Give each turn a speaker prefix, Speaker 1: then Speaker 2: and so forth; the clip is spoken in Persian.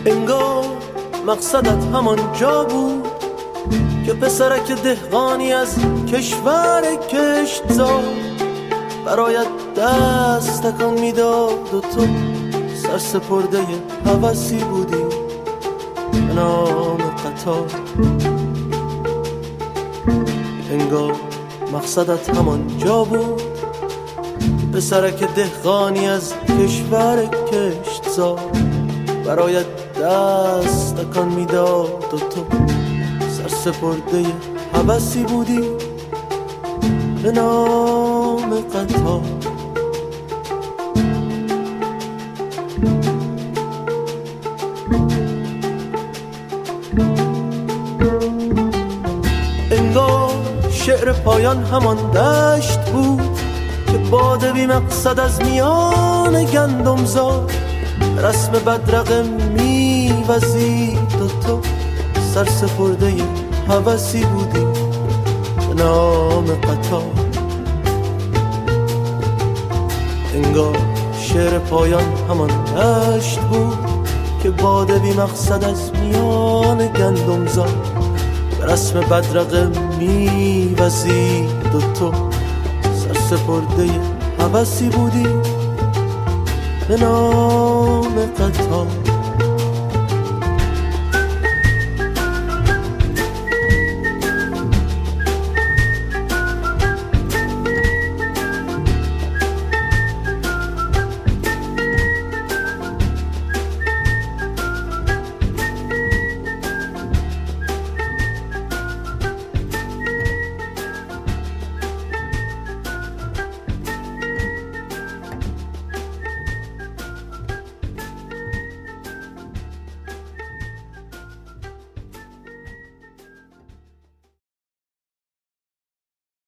Speaker 1: انگار مقصدت همان جا بود که پسرک دهقانی از کشور کشتزار برایت دست تکان میداد و تو سرسپرده هوسی بودی به نام قطار. انگار مقصدت همان جا بود که پسرک دهقانی از کشور کشتزار برایت دست تکان میداد و تو سرسپرده هوسی بودی به نام قطار. انگار شعر پایان همان دشت بود که باد بی مقصد از میان گندم زاد رسم بدرقه میوزید و تو سرسپرده هوسی بودی به نام قطار. انگار شعر پایان همان دشت بود که باد بی مقصد از میان گندم زاد رسم بدرقه میوزید و تو سرسپرده هوسی بودی به نام قطار.